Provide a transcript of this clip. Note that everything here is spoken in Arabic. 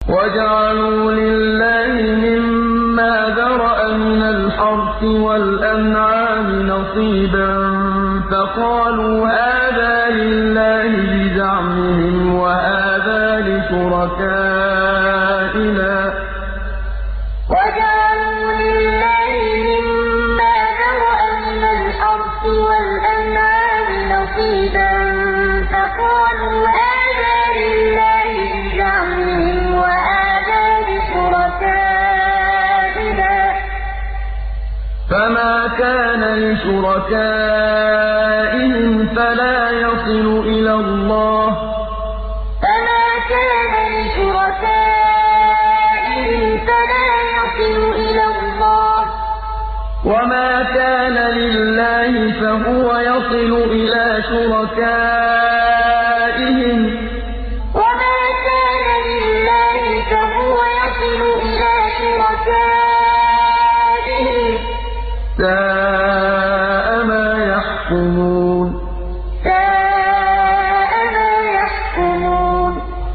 وَجَعَلُوا لِلَّهِ مِمَّا ذَرَأَ مِنَ الْحَرْثِ وَالْأَنْعَامِ نَصِيبًا فَقَالُوا هَٰذَا لِلَّهِ بِزَعْمِهِمْ وَهَٰذَا لِشُرَكَائِنَا ۖ فَمَا كَانَ لِشُرَكَائِهِمْ فَلَا يَصِلُ إِلَى اللَّهِ ۖ وَمَا كَانَ لِلَّهِ فَهُوَ يَصِلُ إِلَىٰ شُرَكَائِهِمْ ۗ سَاءَ مَا يَحْكُمُونَ